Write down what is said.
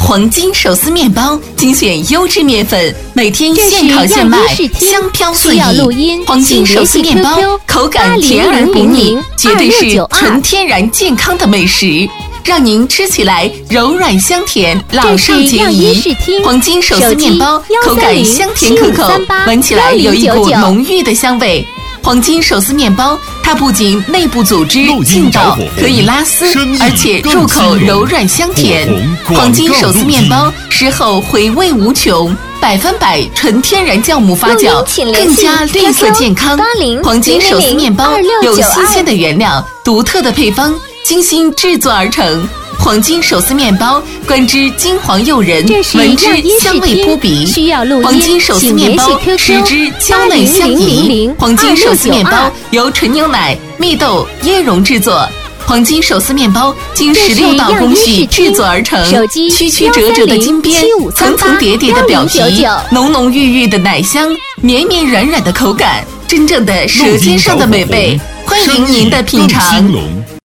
黄金手撕面包，精选优质面粉，每天现烤现卖，香飘四溢。黄金手撕面包，口感甜而不腻，绝对是纯天然健康的美食。让您吃起来柔软香甜，老少皆宜。黄金手撕面包口感香甜可口，闻起来有一股浓郁的香味。黄金手撕面包，它不仅内部组织劲道可以拉丝，而且入口柔软香甜。黄金手撕面包食后回味无穷，100%纯天然酵母发酵，更加绿色健康。黄金手撕面包有新鲜的原料，独特的配方，精心制作而成。黄金手撕面包，观之金黄诱人，闻之香味扑鼻。黄金手撕面包，食之娇嫩相宜。黄金手撕面包由纯牛奶、蜜豆、椰蓉制作。黄金手撕面包经16道工序制作而成，曲曲折折的金边，层层叠叠的表皮，浓浓郁郁的奶香，绵绵软软的口感，真正的舌尖上的美味。欢迎您的品尝。